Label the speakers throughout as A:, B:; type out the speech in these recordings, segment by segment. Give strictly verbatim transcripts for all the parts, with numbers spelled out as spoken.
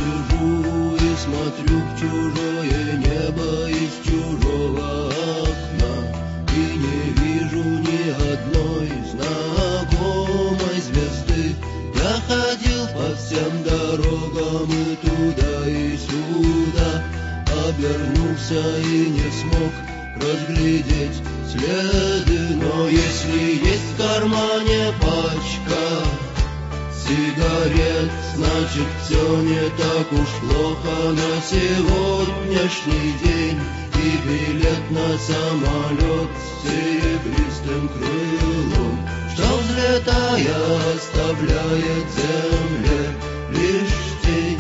A: сижу и смотрю в чужое небо из чужого окна, и не вижу ни одной знакомой звезды. Я ходил по всем дорогам и туда, и сюда, обернулся и не смог разглядеть следы. Но если есть в кармане пачка сигарет, значит все не так уж плохо на сегодняшний день. И билет на самолет с серебристым крылом, что, взлетая, оставляет земле лишь тень.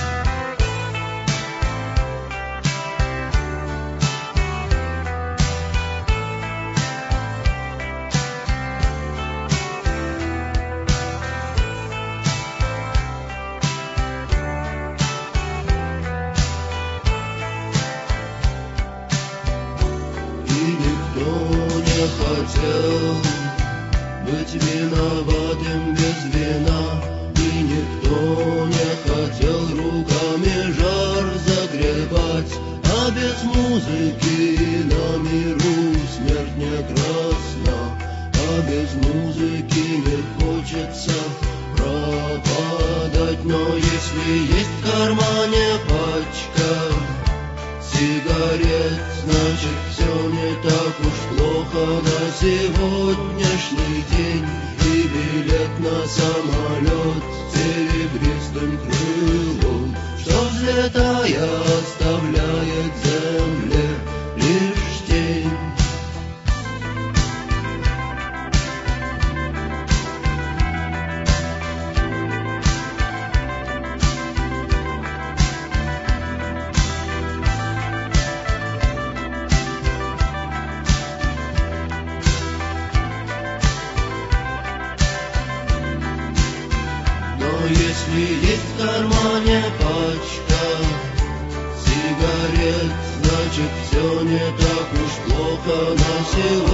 A: Хотел быть виноватым без вина, и никто не хотел руками жар загребать. А без музыки на миру смерть не красна, а без музыки не хочется пропадать. Но если есть в кармане пачка сигарет, значит все не так уж плохо на сегодняшний день. И билет на самолет с серебристым крылом, что, взлетая, оставляет земле лишь тень. Но если есть в кармане пачка сигарет, значит все не так уж плохо на сегодня.